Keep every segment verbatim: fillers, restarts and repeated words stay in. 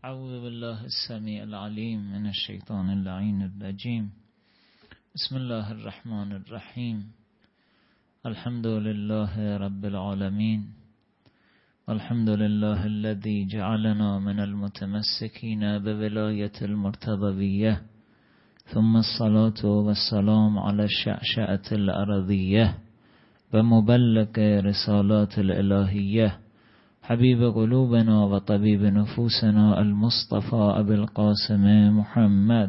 اعوذ بالله السمیع العلیم من الشیطان اللعین الرجیم. بسم الله الرحمن الرحیم. الحمد لله رب العالمین. الحمد لله الذي جعلنا من المتمسكين بولاية المرتضوية. ثم الصلاة والسلام على الشعشعة الأرضية ومبلغ رسالات الإلهية حبيب قلوبنا وطبيب نفوسنا المصطفى أبي القاسم محمد.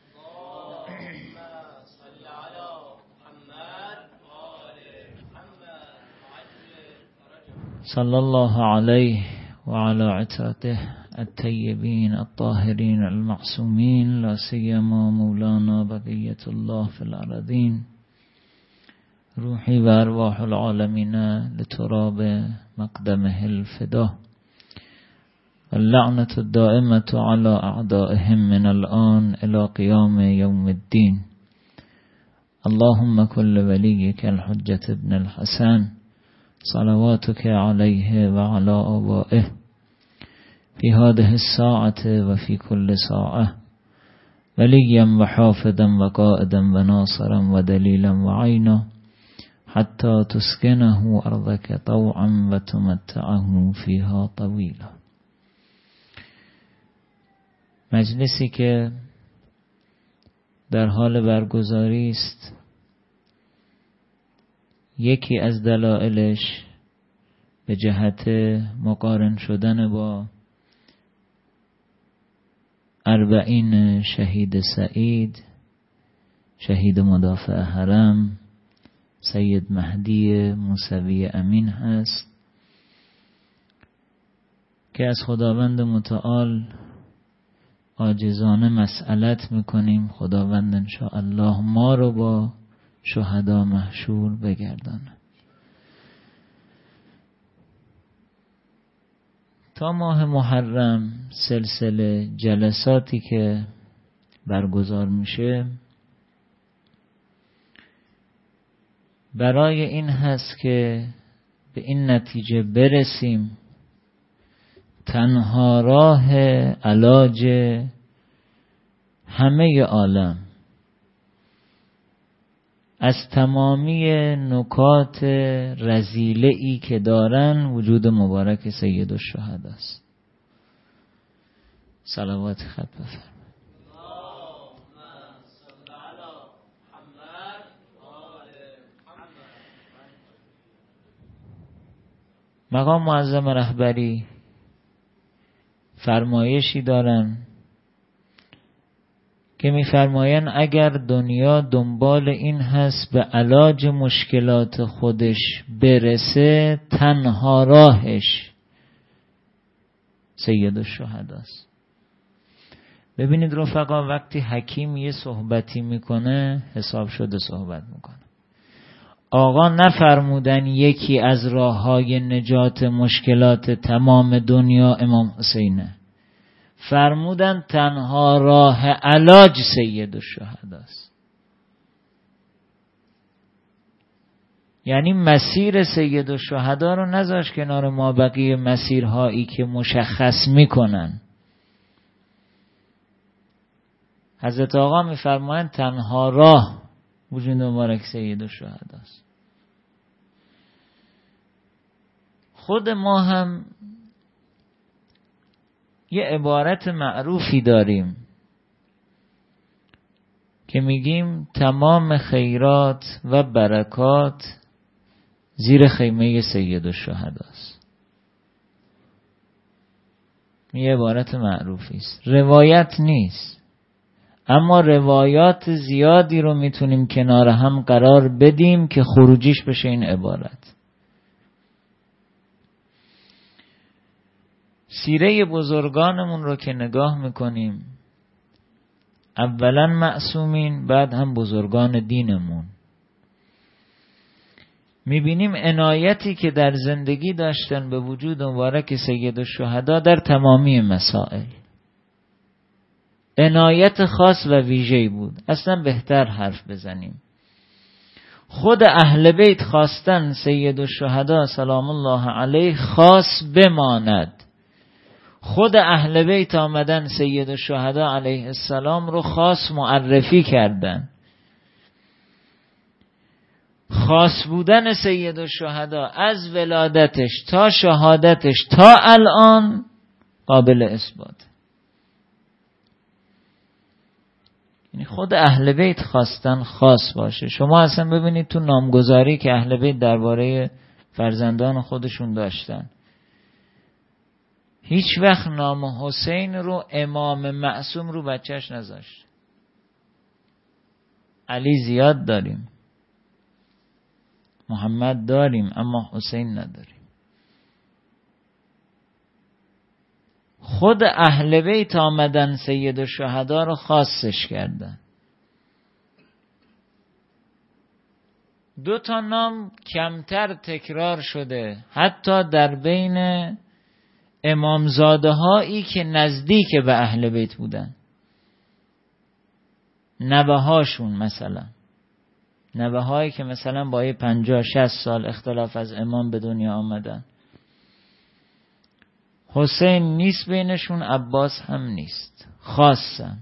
صلى الله عليه وعلى عترته الطيبين الطاهرين المعصومين، لا سيما مولانا بقية الله في الأرضين. روحي وأرواح العالمين لتراب مقدمه الفدا، اللعنة الدائمة على أعدائهم من الآن إلى قيام يوم الدين. اللهم كل وليك الحجة ابن الحسن صلواتك عليه وعلى آبائه في هذه الساعة وفي كل ساعة، وليا وحافظا وقائدا وناصرا ودليلا وعينا، حتى تسكنه أرضك طوعا وتمتعه فيها طويلا. مجلسی که در حال برگزاری است، یکی از دلایلش به جهت مقارن شدن با اربعین شهید سعید، شهید مدافع حرم سید مهدی موسوی امین هست که از خداوند متعال عاجزانه مسئلت میکنیم خداوند انشاءالله ما رو با شهدا محشور بگردانه. تا ماه محرم سلسله جلساتی که برگزار میشه برای این هست که به این نتیجه برسیم تنها راه علاج همه عالم از تمامی نکات رذیله ای که دارن وجود مبارک سید الشهدا است. صلوات خط بفرمایید. مقام معظم رهبری فرمایشی دارن که می‌فرمایند اگر دنیا دنبال این هست به علاج مشکلات خودش برسه، تنها راهش سید الشهدا است. ببینید رفقا، وقتی حکیم یه صحبتی میکنه حساب شده صحبت میکنه. آقا نفرمودن یکی از راه‌های نجات مشکلات تمام دنیا امام حسینه، فرمودن تنها راه علاج سید الشهدا است. یعنی مسیر سید الشهدا رو نذاش کنار ما بقیه مسیرهایی که مشخص میکنن. حضرت آقا میفرمایند تنها راه وجود مبارک سید الشهدا است. خود ما هم یه عبارت معروفی داریم که میگیم تمام خیرات و برکات زیر خیمه سید الشهدا است. یه عبارت معروفی است، روایت نیست، اما روایات زیادی رو میتونیم کنار هم قرار بدیم که خروجیش بشه این عبارت. سیره بزرگانمون رو که نگاه میکنیم، اولا معصومین، بعد هم بزرگان دینمون، میبینیم عنایتی که در زندگی داشتن به وجود مبارک سید الشهدا در تمامی مسائل. عنایت خاص و ویژه‌ای بود. اصلا بهتر حرف بزنیم، خود اهل بیت خواستن سید الشهدا سلام الله علیه خاص بماند. خود اهل بیت آمدن سید الشهدا علیه السلام رو خاص معرفی کردن. خاص بودن سید الشهدا از ولادتش تا شهادتش تا الان قابل اثبات. یعنی خود اهل بیت خواستن خاص باشه. شما اصلا ببینید تو نامگذاری که اهل بیت درباره فرزندان خودشون داشتن، هیچ وقت نام حسین رو امام معصوم رو بچهش نذاشت. علی زیاد داریم، محمد داریم، اما حسین نداریم. خود اهل بیت آمدن سید الشهدا رو خاصش کردن. دو تا نام کمتر تکرار شده حتی در بین امامزاده هایی که نزدیک به اهل بیت بودن، نوه هاشون، مثلا نوه هایی که مثلا با یه پنجاه شصت سال اختلاف از امام به دنیا آمدن. حسین نیست بینشون، عباس هم نیست، خاصن.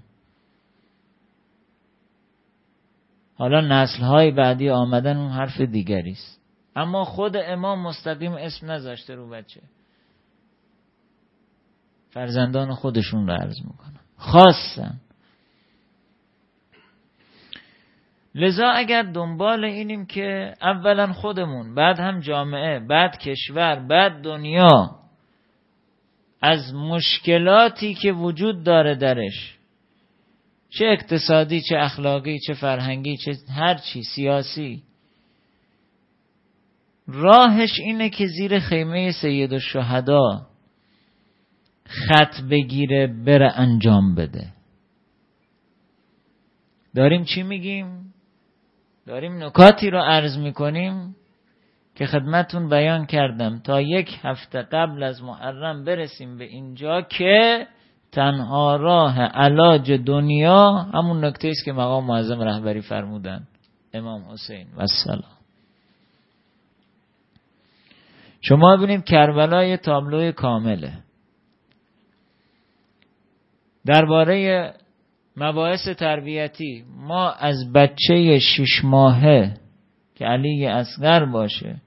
حالا نسل های بعدی آمدن اون حرف دیگری است، اما خود امام مستقیم اسم نذاشته رو بچه. فرزندان خودشون رو عرض میکنن، خاصن. لذا اگر دنبال اینیم که اولا خودمون، بعد هم جامعه، بعد کشور، بعد دنیا از مشکلاتی که وجود داره درش، چه اقتصادی، چه اخلاقی، چه فرهنگی، چه هر چی سیاسی، راهش اینه که زیر خیمه سید الشهدا خط بگیره، بره انجام بده. داریم چی میگیم؟ داریم نکاتی رو عرض میکنیم که خدمتون بیان کردم تا یک هفته قبل از محرم برسیم به اینجا که تنها راه علاج دنیا همون نکته است که مقام معظم رهبری فرمودن، امام حسین و السلام. شما ببینید کربلا یه تابلوی کامله درباره مباحث تربیتی. ما از بچه شش ماهه که علی اصغر باشه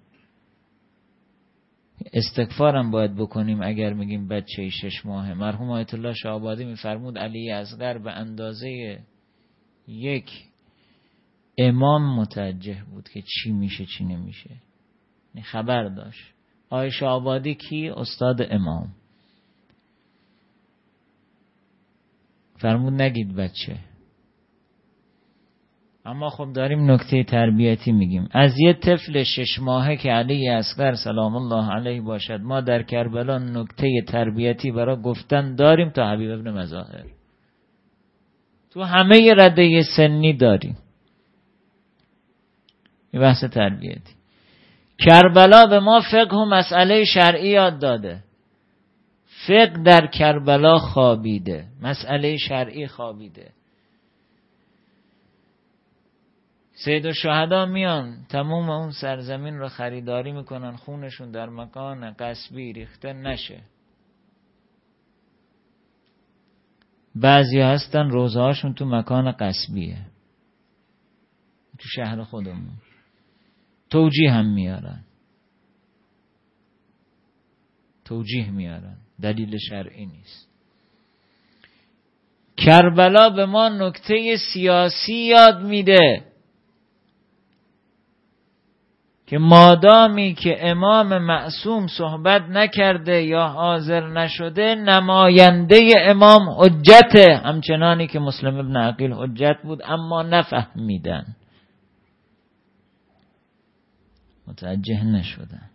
استغفارم باید بکنیم اگر میگیم بچه شش ماهه. مرحوم آیت الله شاه آبادی میفرمود علی اصغر به اندازه یک امام متوجه بود که چی میشه چی نمیشه، خبر داشت. آیت شاه آبادی کی؟ استاد امام. فرمود نگید بچه. اما خب داریم نکته تربیتی میگیم. از یه طفل شش ماهه که علی اصغر سلام الله علیه باشد ما در کربلا نکته تربیتی برای گفتن داریم تا حبیب ابن مظاهر. تو همه رده سنی داریم این بحث تربیتی. کربلا به ما فقه و مسئله شرعی یاد داده. فقه در کربلا خوابیده، مسئله شرعی خوابیده. سید الشهدا میان تموم اون سرزمین رو خریداری میکنن، خونشون در مکان غصبی ریخته نشه. بعضی هستن روزه هاشون تو مکان غصبیه، تو شهر خودمون. توجیه هم میارن، توجیه میارن، دلیل شرعی نیست. کربلا به ما نکته سیاسی یاد میده که مادامی که امام معصوم صحبت نکرده یا حاضر نشده، نماینده امام حجته، همچنانی که مسلم ابن عقیل حجت بود اما نفهمیدن، متوجه نشدن.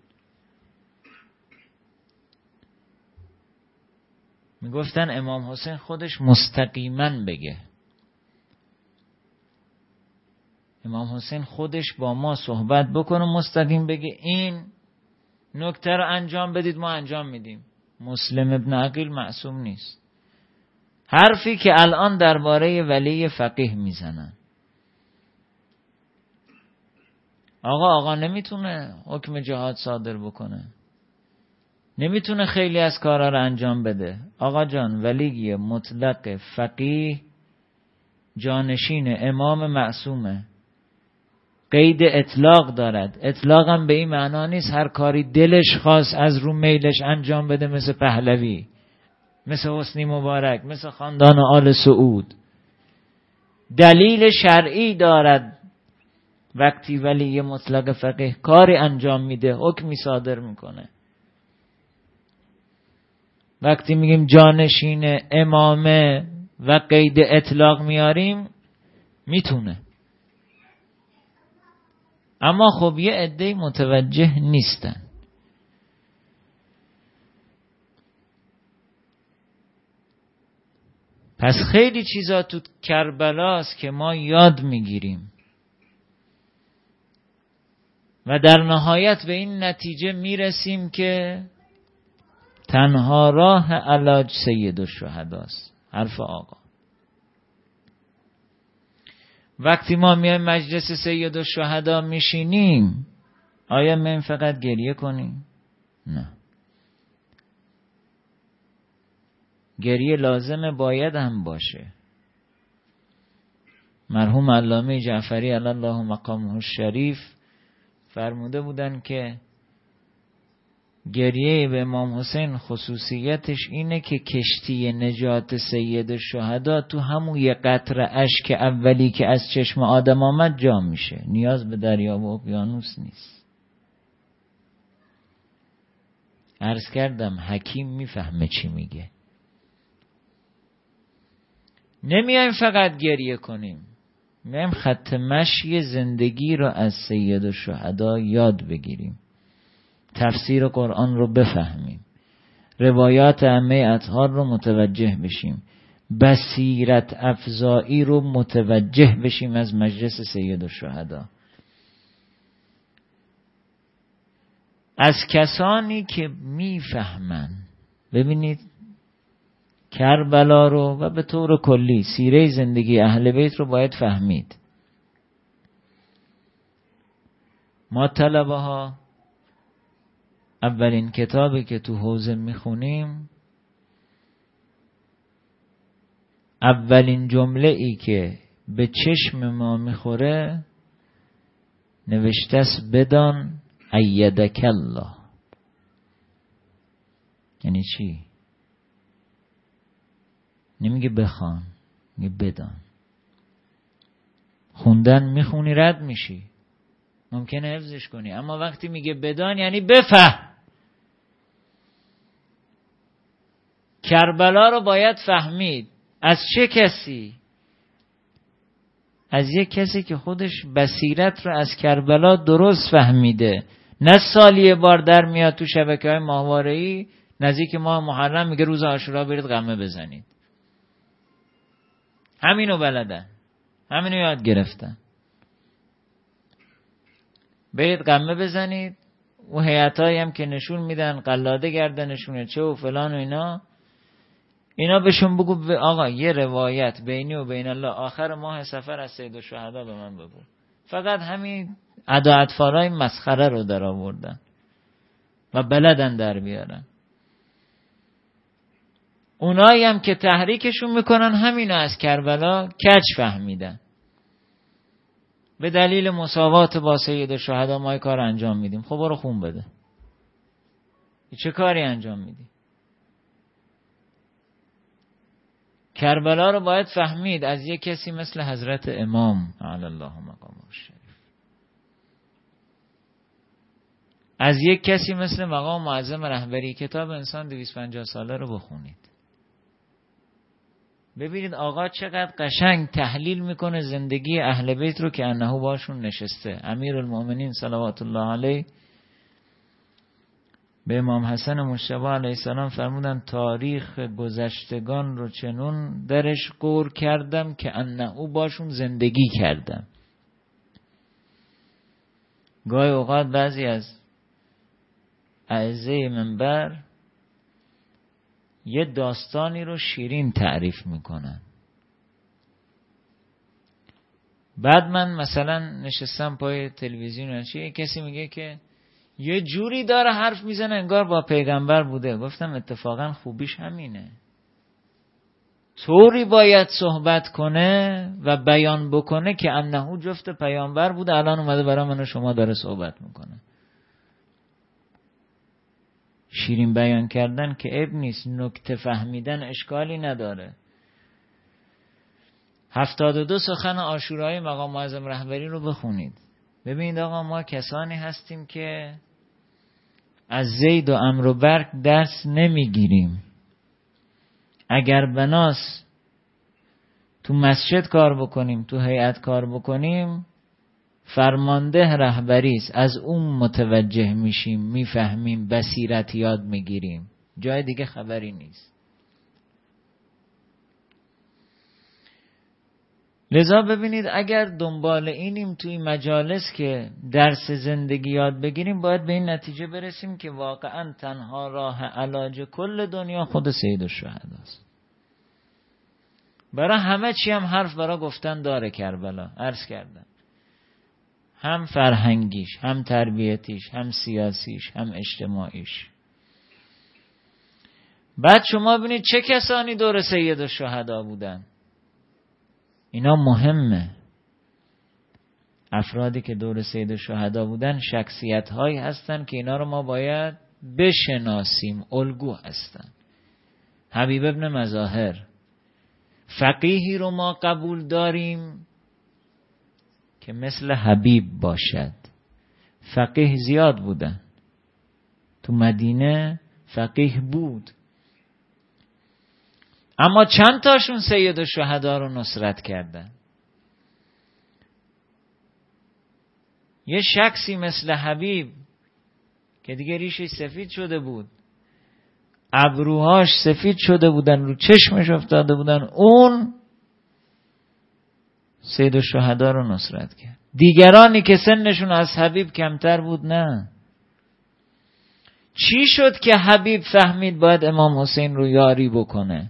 میگفتن امام حسین خودش مستقیما بگه، امام حسین خودش با ما صحبت بکنه مستقیم بگه این نکته رو انجام بدید، ما انجام میدیم. مسلم ابن عقیل معصوم نیست. حرفی که الان درباره ولی فقیه میزنن، آقا آقا نمیتونه حکم جهاد صادر بکنه، نمیتونه خیلی از کارها رو انجام بده. آقا جان ولی مطلق فقیه جانشین امام معصومه، قید اطلاق دارد. اطلاق هم به این معنا نیست هر کاری دلش خواست از رو میلش انجام بده، مثل پهلوی، مثل حسنی مبارک، مثل خاندان آل سعود. دلیل شرعی دارد. وقتی ولی مطلق فقیه کاری انجام میده، حکمی صادر میکنه. وقتی میگیم جانشین امامه و قید اطلاق میاریم، میتونه. اما خب یه عده متوجه نیستن. پس خیلی چیزا تو کربلاست که ما یاد میگیریم و در نهایت به این نتیجه میرسیم که تنها راه علاج سید الشهداست. حرف آقا. وقتی ما میایم مجلس سید الشهدا میشینیم، آیا من فقط گریه کنیم؟ نه. گریه لازمه، باید هم باشه. مرحوم علامه جعفری علی الله مقامه الشریف فرموده بودن که گریه به امام حسین خصوصیتش اینه که کشتی نجات سید الشهدا تو همون یه قطره اشک اولی که از چشم آدم آمد جا میشه. نیاز به دریا و اقیانوس نیست. عرض کردم حکیم میفهمه چی میگه. نمیایم فقط گریه کنیم، میایم خط مشی زندگی رو از سید الشهدا یاد بگیریم، تفسیر قرآن رو بفهمیم، روایات ائمه اطهار رو متوجه بشیم، بصیرت افزایی رو متوجه بشیم از مجلس سید الشهدا، از کسانی که میفهمن. ببینید کربلا رو و به طور کلی سیره زندگی اهل بیت رو باید فهمید. ما طلبه ها اولین کتابی که تو حوزه میخونیم، اولین جمله ای که به چشم ما میخوره نوشته است بدان ایدک الله. یعنی چی؟ نمیگه بخوان، میگه بدان. خوندن میخونی رد میشی، ممکنه حفظش کنی، اما وقتی میگه بدان یعنی بفهم. کربلا رو باید فهمید. از چه کسی؟ از یک کسی که خودش بصیرت رو از کربلا درست فهمیده. نه سالی یه بار در میاد تو شبکه‌های ماهواره‌ای نزدیک ماه محرم میگه روز عاشورا برید قمه بزنید. همینو بلدن، همینو یاد گرفتن. برید قمه بزنید. و هیئتایی هم که نشون میدن قلاده گردنشونه چه و فلان و اینا، اینا بهشون بگو آقا یه روایت بینی و بین الله آخر ماه سفر از سید الشهدا به من بگو. فقط همین ادا اطفالای مسخره رو در آوردن و بلدن در بیارن. اونایی هم که تحریکشون میکنن همینو از کربلا کج فهمیدن. به دلیل مساوات با سید الشهدا ما کار انجام میدیم. خب برو خون بده. چه کاری انجام میدی؟ کربلا رو باید فهمید از یک کسی مثل حضرت امام علی الله مقامه الشریف، از یک کسی مثل مقام معظم رهبری. کتاب انسان دویست و پنجاه ساله رو بخونید، ببینید آقا چقدر قشنگ تحلیل میکنه زندگی اهل بیت رو که انه باشون نشسته. امیرالمؤمنین صلوات الله علیه به امام حسن مجتبی علیه السلام فرمودن تاریخ گذشتگان رو چنون درش قور کردم که انه باشون زندگی کردم. گاهی اوقات بعضی از اعزه منبر یه داستانی رو شیرین تعریف میکنن. بعد من مثلا نشستم پای تلویزیون چی، کسی میگه که یه جوری داره حرف میزنه انگار با پیغمبر بوده. گفتم اتفاقا خوبیش همینه، طوری باید صحبت کنه و بیان بکنه که انه جفت پیامبر بوده، الان اومده برای من و شما داره صحبت میکنه. شیرین بیان کردن که عیب نیست، نکته فهمیدن اشکالی نداره. هفتاد و دو سخن عاشورای مقام معظم رهبری رو بخونید، ببینید آقا ما کسانی هستیم که از زید و عمرو و برک درس نمیگیریم. اگر بناس تو مسجد کار بکنیم، تو هیئت کار بکنیم، فرمانده رهبری است، از اون متوجه میشیم، میفهمیم، بصیرت یاد میگیریم، جای دیگه خبری نیست. لذا ببینید اگر دنبال اینیم توی مجالس که درس زندگی یاد بگیریم، باید به این نتیجه برسیم که واقعا تنها راه علاج کل دنیا خود سید الشهدا است. برای همه چی هم حرف برای گفتن داره کربلا، عرض کردم، هم فرهنگیش، هم تربیتیش، هم سیاسیش، هم اجتماعیش. بعد شما ببینید چه کسانی دور سید الشهدا بودن. اینا مهمه. افرادی که دور سید الشهدا بودن شخصیت هایی هستن که اینا رو ما باید بشناسیم، الگو هستن. حبیب ابن مظاهر، فقیهی رو ما قبول داریم که مثل حبیب باشد. فقیه زیاد بودن، تو مدینه فقیه بود، اما چند تاشون سید الشهدا رو نصرت کردن. یه شخصی مثل حبیب که دیگه ریشش سفید شده بود، ابروهاش سفید شده بودن، رو چشمش افتاده بودن، اون سید الشهدا رو نصرت کرد. دیگرانی که سنشون از حبیب کمتر بود نه. چی شد که حبیب فهمید باید امام حسین رو یاری بکنه؟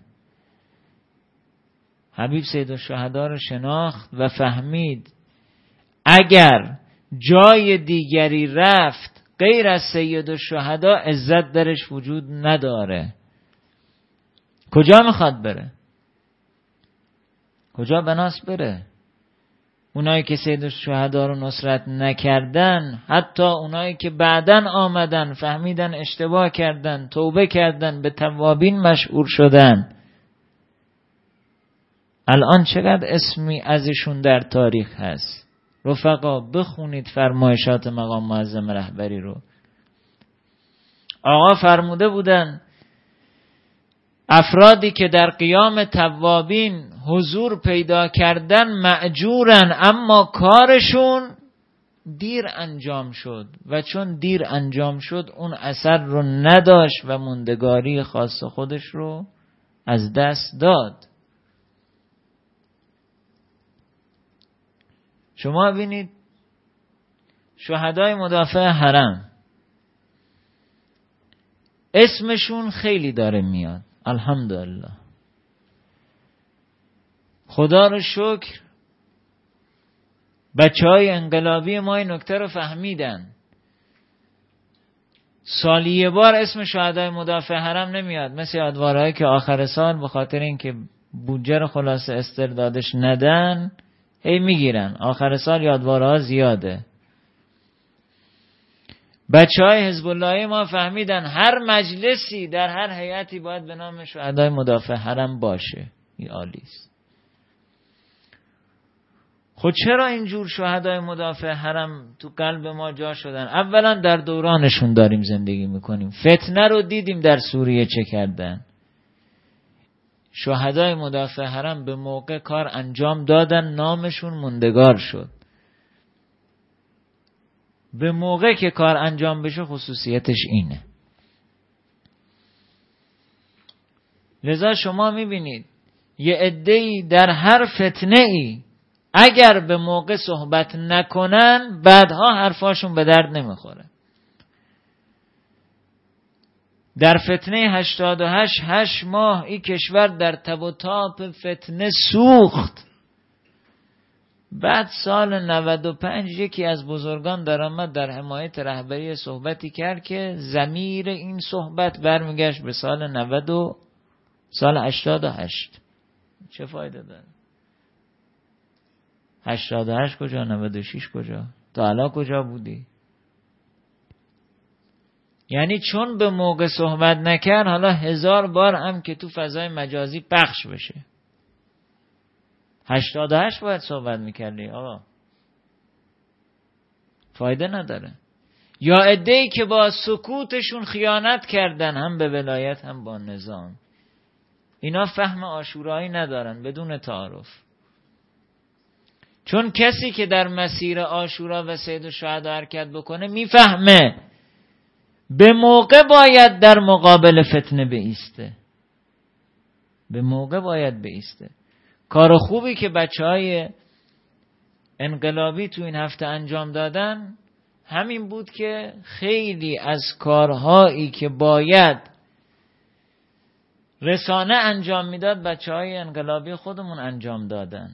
حبیب سید الشهدا رو شناخت و فهمید اگر جای دیگری رفت غیر از سید الشهدا عزت درش وجود نداره. کجا میخواد بره؟ کجا بناس بره؟ اونایی که سید الشهدا رو نصرت نکردن، حتی اونایی که بعدن آمدن فهمیدن اشتباه کردن، توبه کردن، به توابین مشهور شدن، الان چقدر اسمی ازشون در تاریخ هست. رفقا بخونید فرمایشات مقام معظم رهبری رو. آقا فرموده بودن افرادی که در قیام توابین حضور پیدا کردن مأجورن، اما کارشون دیر انجام شد و چون دیر انجام شد اون اثر رو نداشت و موندگاری خاص خودش رو از دست داد. شما ببینید شهدای مدافع حرم اسمشون خیلی داره میاد، الحمدلله، خدا رو شکر بچه های انقلابی ما این نکته رو فهمیدن. سالی یه بار اسم شهدای مدافع حرم نمیاد، مثل یادوارهایی که آخر سال به خاطر اینکه بودجه رو خلاصه استردادش ندن هی میگیرن، آخر سال یادوارها زیاده. بچه های حزب اللهی ما فهمیدن هر مجلسی در هر هیئتی باید به نام شهدای مدافع حرم باشه. این عالیست. خود چرا اینجور شهدای مدافع حرم تو قلب ما جا شدن؟ اولا در دورانشون داریم زندگی میکنیم، فتنه رو دیدیم در سوریه چه کردن. شهدای مدافع حرم به موقع کار انجام دادن، نامشون موندگار شد. به موقع که کار انجام بشه خصوصیتش اینه. لذا شما میبینید یه عده‌ای در هر فتنه ای اگر به موقع صحبت نکنن بعدها حرفاشون به درد نمیخوره. در فتنه هشتاد و هشت هشت ماه این کشور در تب و تاب فتنه سوخت بعد سال نود و پنج یکی از بزرگان در آمد در حمایت رهبری صحبتی کرد که ضمیر این صحبت برمیگشت به سال نود و سال هشتاد و هشت. چه فایده داره؟ هشتاد و هشت کجا؟ نود و شش کجا؟ تا حالا کجا بودی؟ یعنی چون به موقع صحبت نکرد حالا هزار بار هم که تو فضای مجازی پخش بشه. هشتاد و هشت باید صحبت میکردی آقا، فایده نداره. یا عده‌ای که با سکوتشون خیانت کردن هم به ولایت هم با نظام، اینا فهم عاشورایی ندارن بدون تعارف. چون کسی که در مسیر عاشورا و سید الشهدا حرکت بکنه میفهمه به موقع باید در مقابل فتنه بایسته، به موقع باید بایسته. کار خوبی که بچه های انقلابی تو این هفته انجام دادن همین بود که خیلی از کارهایی که باید رسانه انجام میداد بچه های انقلابی خودمون انجام دادن.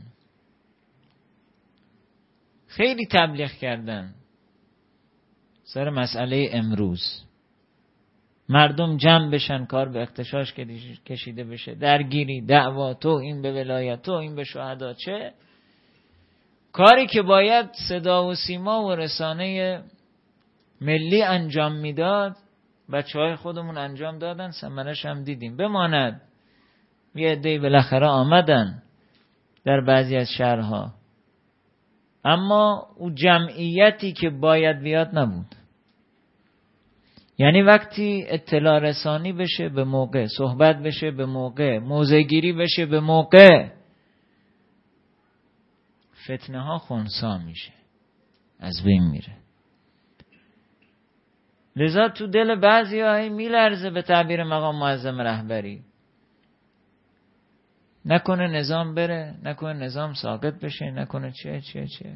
خیلی تبلیغ کردن سر مسئله امروز، مردم جمع بشن، کار به اغتشاش کشیده بشه، درگیری، دعوا، توهین به ولایت، توهین به شهدا. چه کاری که باید صدا و سیما و رسانه ملی انجام میداد بچه های خودمون انجام دادن، ثمرش هم دیدیم. بماند یه عده‌ای بالاخره آمدن در بعضی از شهرها، اما او جمعیتی که باید بیاد نبود. یعنی وقتی اطلاع رسانی بشه به موقع، صحبت بشه به موقع، موضع گیری بشه به موقع، فتنه ها خنثی میشه، از بین میره. لذا تو دل بعضی هایی میلرزه به تعبیر مقام معظم رهبری، نکنه نظام بره، نکنه نظام ساقط بشه، نکنه چه چه چه.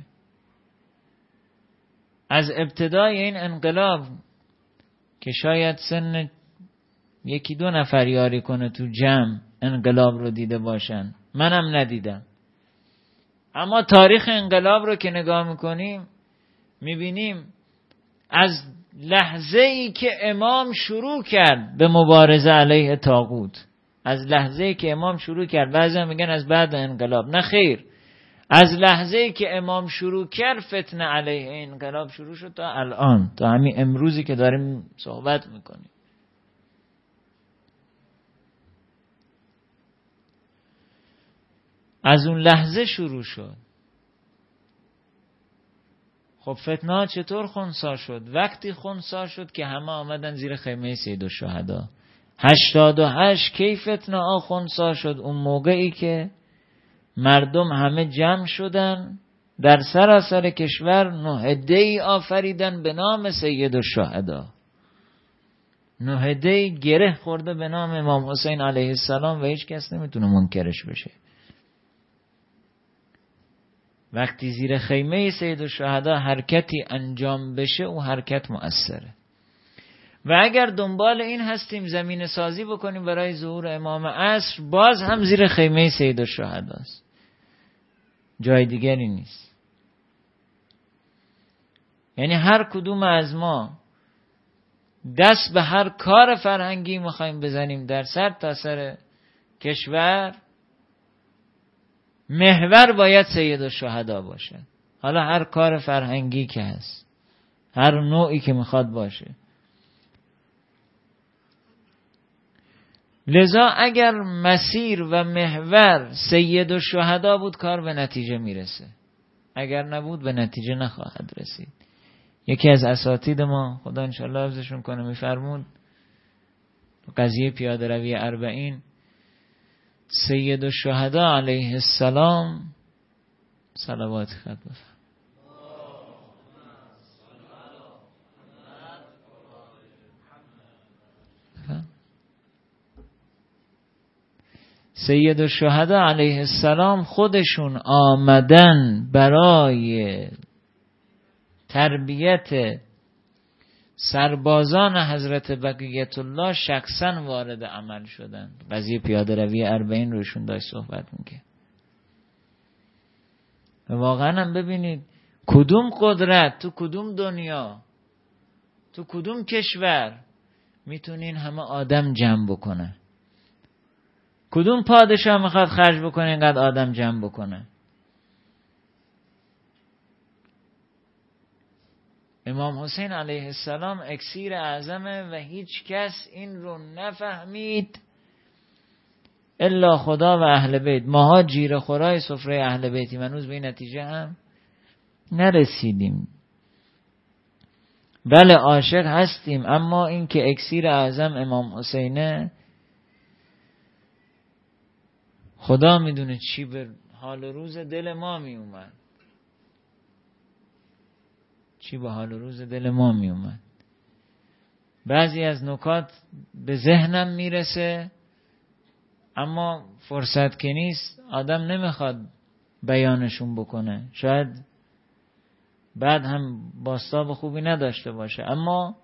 از ابتدای این انقلاب که شاید سن یکی دو نفر یاری کنه تو جمع انقلاب رو دیده باشن، منم ندیدم، اما تاریخ انقلاب رو که نگاه میکنیم میبینیم از لحظه ای که امام شروع کرد به مبارزه علیه طاغوت، از لحظه ای که امام شروع کرد، بعضی میگن از بعد انقلاب، نه خیر، از لحظه ای که امام شروع کرد فتنه علیه انقلاب شروع شد تا الان، تا همین امروزی که داریم صحبت میکنیم. از اون لحظه شروع شد. خب فتنه ها چطور خنثی شد؟ وقتی خنثی شد که همه آمدن زیر خیمه سید الشهدا. هشتاد و هشت کی فتنه ها خنثی شد؟ اون موقعی که مردم همه جمع شدن در سراسر کشور، نهضه‌ای آفریدن به نام سید الشهدا، نهضه‌ای گره خورده به نام امام حسین علیه السلام و هیچ کس نمیتونه منکرش بشه. وقتی زیر خیمه سید الشهدا حرکتی انجام بشه، اون حرکت مؤثره. و اگر دنبال این هستیم زمین سازی بکنیم برای ظهور امام عصر، باز هم زیر خیمه سید الشهدا است، جای دیگری نیست. یعنی هر کدوم از ما دست به هر کار فرهنگی میخوایم بزنیم در سر تا سر کشور، محور باید سید الشهدا باشه. حالا هر کار فرهنگی که هست، هر نوعی که میخواد باشه. لذا اگر مسیر و محور سید الشهدا بود کار به نتیجه میرسه، اگر نبود به نتیجه نخواهد رسید. یکی از اساتید ما، خدا انشالله حفظشون کنه، میفرمود قضیه پیاده روی اربعین، سید الشهدا علیه السلام صلوات خط بفرم سید الشهدا علیه السلام خودشون آمدن برای تربیت سربازان حضرت بقیت الله، شخصا وارد عمل شدن. قضیه پیاده روی اربعین روشون داشت صحبت میگه. واقعا هم ببینید کدوم قدرت تو کدوم دنیا تو کدوم کشور میتونین همه آدم جمع بکنه؟ کدوم پادشاه میخواد خرج بکنه اینقدر آدم جمع بکنه؟ امام حسین علیه السلام اکسیر اعظمه و هیچ کس این رو نفهمید الا خدا و اهل بیت. ماها جیره خورای سفره اهل بیتی منوز به این نتیجه هم نرسیدیم. بله عاشق هستیم، اما این که اکسیر اعظم امام حسینه خدا میدونه چی به حال روز دل ما می اومد، چی به حال روز دل ما می اومد. بعضی از نکات به ذهنم میرسه اما فرصت که نیست، آدم نمیخواد بیانشون بکنه، شاید بعد هم بازتاب خوبی نداشته باشه. اما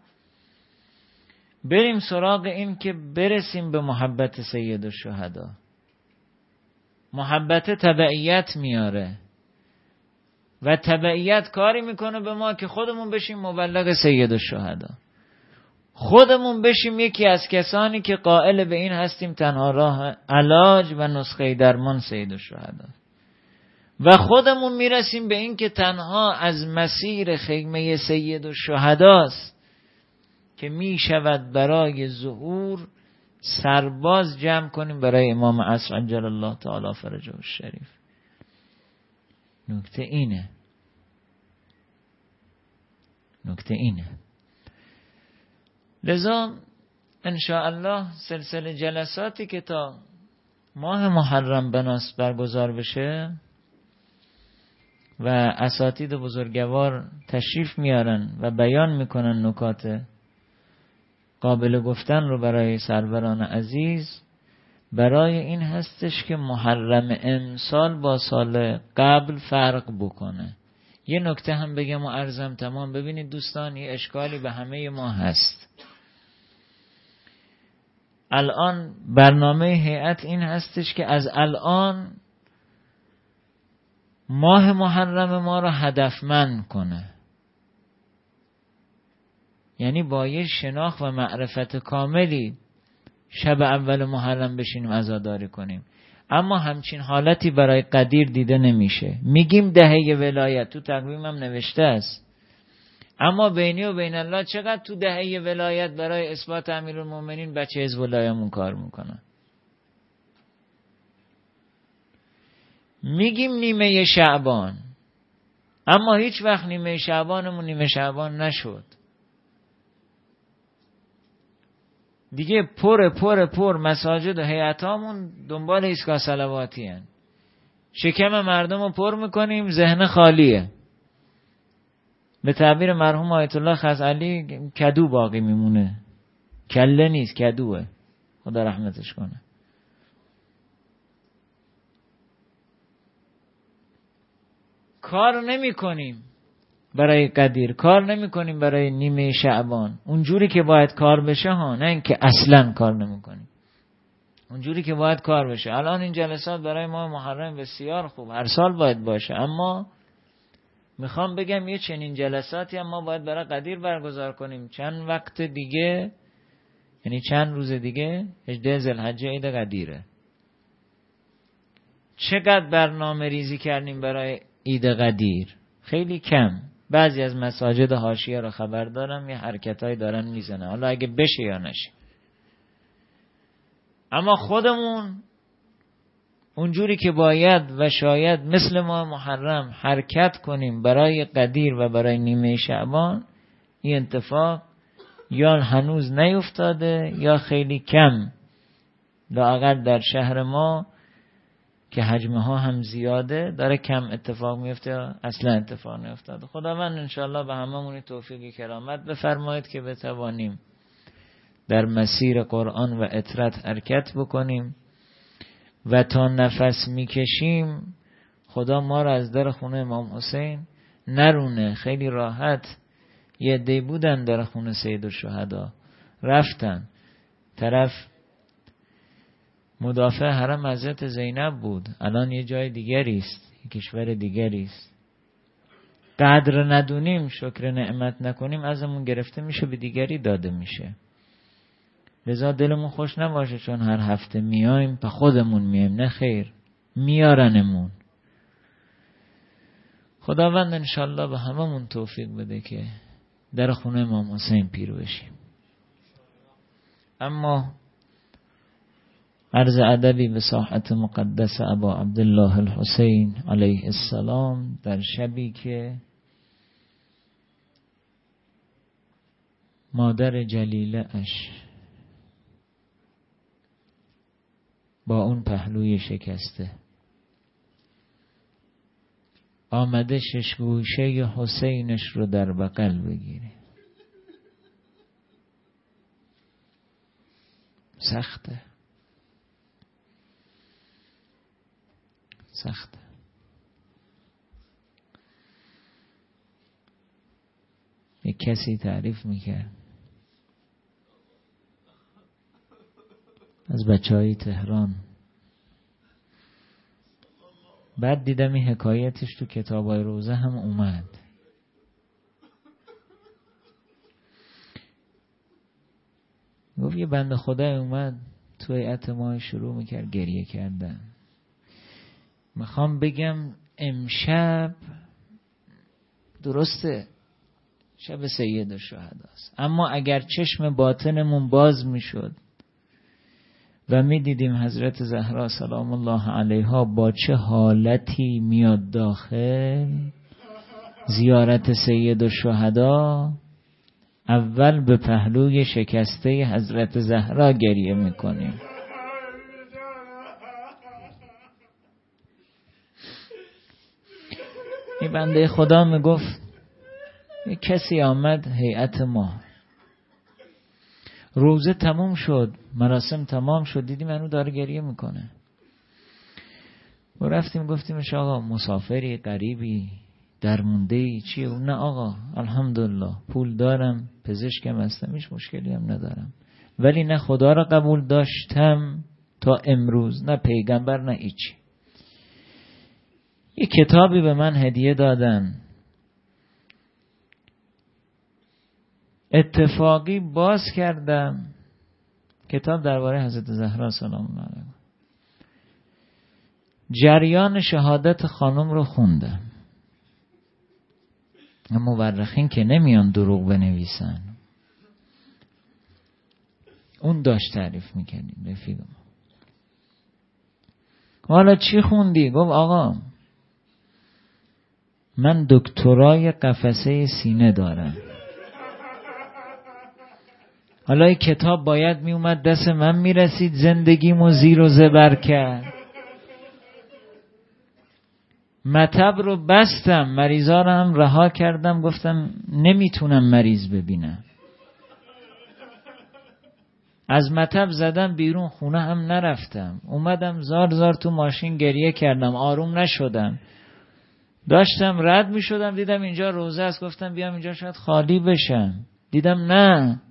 بریم سراغ این که برسیم به محبت سید الشهدا. محبت تبعیت میاره و تبعیت کاری میکنه به ما که خودمون بشیم مبلغ سید الشهدا، خودمون بشیم یکی از کسانی که قائل به این هستیم تنها راه علاج و نسخه درمان سید الشهدا، و خودمون میرسیم به این که تنها از مسیر خیمه سید الشهداست که میشود برای ظهور سرباز جمع کنیم برای امام عصر عجل الله تعالی فرجه الشریف. نکته اینه، نکته اینه. لذا انشاءالله سلسله جلساتی که تا ماه محرم بناس برگزار بشه و اساتید بزرگوار تشریف میارن و بیان میکنن نکات قابل گفتن رو برای سروران عزیز، برای این هستش که محرم امسال با سال قبل فرق بکنه. یه نکته هم بگم و عرضم تمام. ببینید دوستان، یه اشکالی به همه ما هست. الان برنامه هیئت این هستش که از الان ماه محرم ما رو هدفمند کنه، یعنی با یه شناخت و معرفت کاملی شب اول محرم بشینیم عزاداری کنیم. اما همچین حالتی برای قدیر دیده نمیشه. میگیم دهه ولایت، تو تقویمم نوشته است، اما بینی و بین الله چقدر تو دهه ولایت برای اثبات امیرالمومنین بچه حزب اللهمون کار میکنن. میگیم نیمه شعبان، اما هیچ وقت نیمه شعبانمون نیمه شعبان نشد. دیگه پر پر پر مساجد و هیئتامون دنبال ایستگاه صلواتی هن. شکم مردم رو پر میکنیم، ذهن خالیه. به تعبیر مرحوم آیت الله خزعلی کدو باقی میمونه، کله نیست، کدوه. خدا رحمتش کنه. کار نمی کنیم برای قدیر، کار نمی کنیم برای نیمه شعبان اونجوری که باید کار بشه ها، نه اینکه اصلا کار نمی کنیم، اونجوری که باید کار بشه. الان این جلسات برای ما محرم بسیار خوب، هر سال باید باشه، اما میخوام بگم یه چنین جلساتی هم ما باید برای قدیر برگزار کنیم. چند وقت دیگه، یعنی چند روز دیگه هجده ذوالحجه عید قدیره. چقدر برنامه ریزی کردیم برای عید قدیر؟ خیلی کم. بعضی از مساجد حاشیه رو خبر دارم یه حرکتایی دارن میزنه، حالا اگه بشه یا نشه. اما خودمون اونجوری که باید و شاید مثل ما محرم حرکت کنیم برای قدیر و برای نیمه شعبان، این اتفاق یا هنوز نیفتاده یا خیلی کم، لااقل در شهر ما که حجمه ها هم زیاده داره کم اتفاق میفته یا اصلا اتفاق نیفتاده. خداوند انشاءالله به هممون توفیق کرامت بفرماید که بتوانیم در مسیر قرآن و اطرت حرکت بکنیم و تا نفس میکشیم خدا ما را از در خونه امام حسین نرونه. خیلی راحت یه عده‌ای بودن در خونه سید الشهدا، رفتن. طرف مدافع حرم حضرت زینب بود، الان یه جای دیگری است، کشور دیگری است. قدر ندونیم، شکر نعمت نکنیم، ازمون گرفته میشه به دیگری داده میشه. لذا دلمون خوش نباشه چون هر هفته میایم به خودمون میایم. نه خیر، میارنمون. خداوند انشالله به هممون توفیق بده که در خونه امام حسین پیر بشیم. اما عرض ادبی به ساحت مقدس ابا عبدالله الحسین علیه السلام در شبی که مادر جلیله اش با اون پهلوی شکسته آمده ششگوشه حسینش رو در بغل بگیره. سخته سخته یک کسی تعریف میکرد از بچه های تهران، بعد دیدم این حکایتش تو کتابای روزه هم اومد. گفت یه بنده خدای اومد تو هیئت ما شروع میکرد گریه کردن. میخوام بگم امشب درسته شب سید الشهداست، اما اگر چشم باطنمون باز میشد و میدیدیم حضرت زهرا سلام الله علیها با چه حالتی میاد داخل زیارت سید الشهدا، اول به پهلوی شکسته حضرت زهرا گریه میکنیم. این بنده خدا میگفت یک کسی آمد هیئت ما، روزه تموم شد، مراسم تمام شد، دیدیم منو داره گریه میکنه. و رفتیم گفتیمش آقا مسافری غریبی درمونده‌ای چیه؟ اون نه آقا الحمدلله پول دارم، پزشکم هستم، هیچ مشکلی هم ندارم، ولی نه خدا را قبول داشتم تا امروز، نه پیغمبر، نه هیچی. یک کتابی به من هدیه دادن، اتفاقی باز کردم، کتاب درباره حضرت زهرا سلام الله علیها، جریان شهادت خانم رو خوندم. مورخین که نمیان دروغ بنویسن. اون داشت تعریف میکنیم رفیقم. حالا چی خوندی؟ گفت آقا من دکترای قفسه سینه دارم. حالا این کتاب باید می اومد دست من میرسید، زندگیمو زیر و زبر کرد. مطب رو بستم، مریضا رو هم رها کردم، گفتم نمیتونم مریض ببینم. از مطب زدم بیرون، خونه هم نرفتم، اومدم زار زار تو ماشین گریه کردم، آروم نشدم. داشتم رد می شدم دیدم اینجا روزه است، گفتم بیام اینجا شاید خالی بشم، دیدم نه.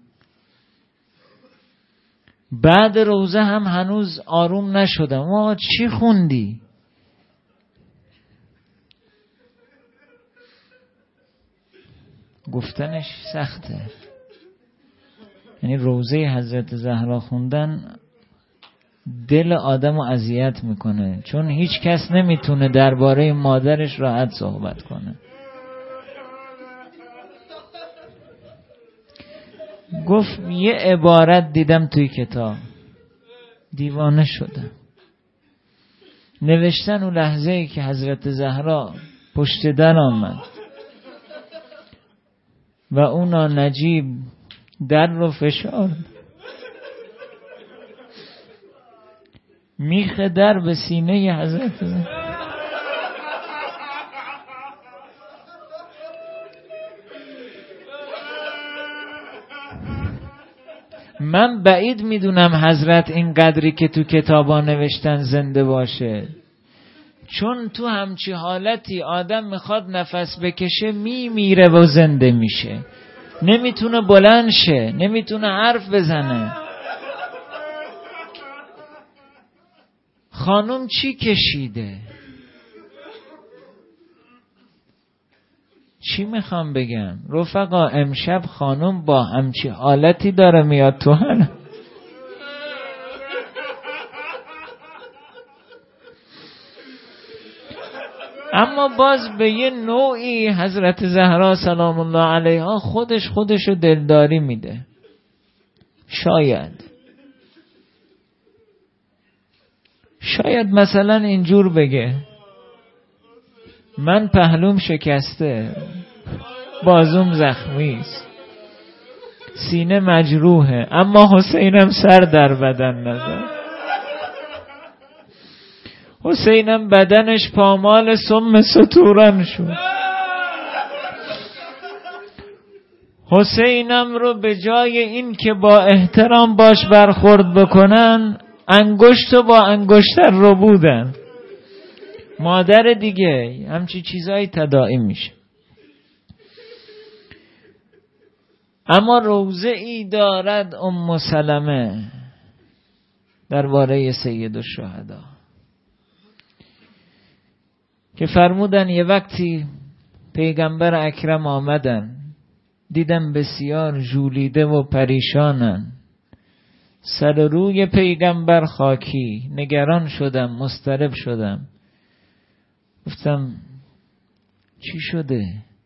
بعد روزه هم هنوز آروم نشدم. آقا چی خوندی؟ گفتنش سخته. یعنی روزه حضرت زهرا خوندن دل آدمو اذیت میکنه، چون هیچ کس نمیتونه درباره مادرش راحت صحبت کنه. گفت یه عبارت دیدم توی کتاب دیوانه شدم. نوشتن اون لحظه ای که حضرت زهرا پشت در آمد و اونا نجیب در رو فشارد، میخ در به سینه حضرت زهرا. من بعید میدونم حضرت این قدری که تو کتابا نوشتن زنده باشه، چون تو همچی حالتی آدم میخواد نفس بکشه میمیره و زنده میشه، نمیتونه بلند شه، نمیتونه حرف بزنه. خانم چی کشیده؟ چی میخوام بگم؟ رفقا امشب خانم با همچی حالتی داره میاد تو هن. اما باز به یه نوعی حضرت زهرا سلام الله علیها خودش خودشو دلداری میده. شاید شاید مثلا اینجور بگه من پهلوم شکسته، بازوم زخمیست، سینه مجروحه، اما حسینم سر در بدن نزد. حسینم بدنش پامال سم ستورن شد. حسینم رو به جای این که با احترام باش برخورد بکنن، انگشت و با انگشتر رو بودن. مادر دیگه همچی چیزایی تداعی میشه. اما روزه ای دارد ام سلمه درباره سید الشهدا که فرمودن یه وقتی پیغمبر اکرم آمدن، دیدم بسیار ژولیده و پریشانن، سر روی پیغمبر خاکی، نگران شدم، مضطرب شدم. گفتم چی شده؟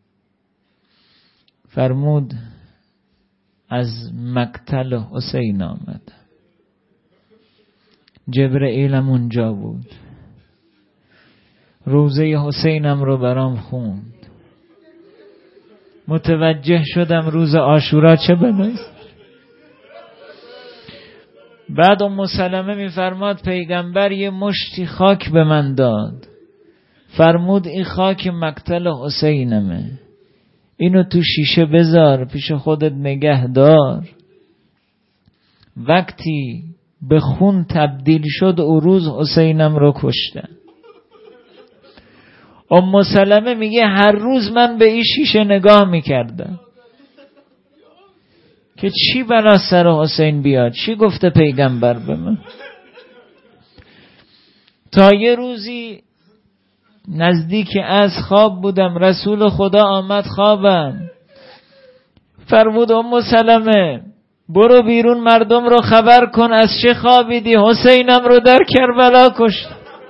فرمود از مقتل حسین آمد. جبرئیلم اونجا بود، روزه حسینم رو برام خوند. متوجه شدم روز عاشورا چه بنویسم. بعد ام سلمه میفرماد پیغمبر یه مشتی خاک به من داد، فرمود این خاک مقتل حسینمه، اینو تو شیشه بذار پیش خودت نگه دار. وقتی به خون تبدیل شد او روز حسینم رو کشتن. ام سلمه میگه هر روز من به این شیشه نگاه میکردم که چی بنا سر حسین بیاد، چی گفته پیغمبر به من. تا یه روزی نزدیک از خواب بودم، رسول خدا آمد خوابم، فرمود ام سلمه برو بیرون مردم رو خبر کن از چه خوابیدی، حسینم رو در کربلا کشت.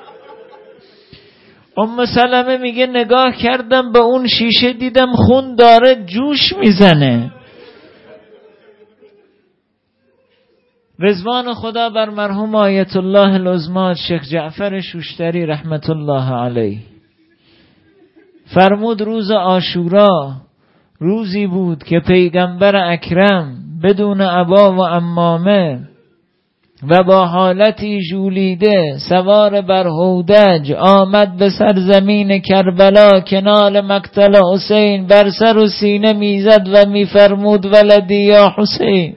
ام سلمه میگه نگاه کردم به اون شیشه، دیدم خون داره جوش میزنه. رضوان خدا بر مرحوم آیت الله العظمی شیخ جعفر شوشتری رحمت الله علیه فرمود روز عاشورا روزی بود که پیغمبر اکرم بدون عبا و عمامه و با حالتی ژولیده سوار بر هودج آمد به سرزمین کربلا کنار مقتل حسین، بر سر و سینه میزد و میفرمود ولدی یا حسین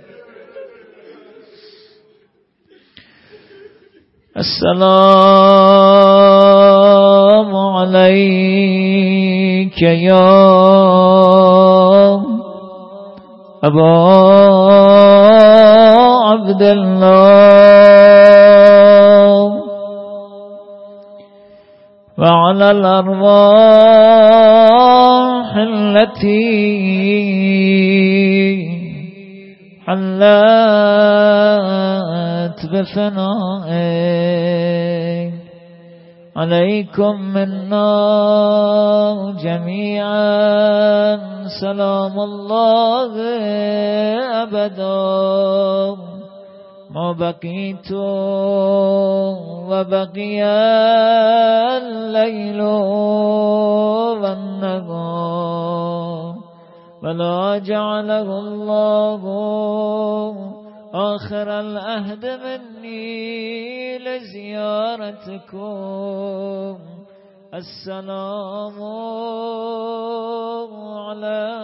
السلام علیک یا ابا عبدالله وعلى الأرواح التي حلت بفنائك عليكم منا جميعا سلام الله أبدا ما بقيت وبقي الليل والنهار ولا جعله الله آخر العهد مني لزيارتكم السلام على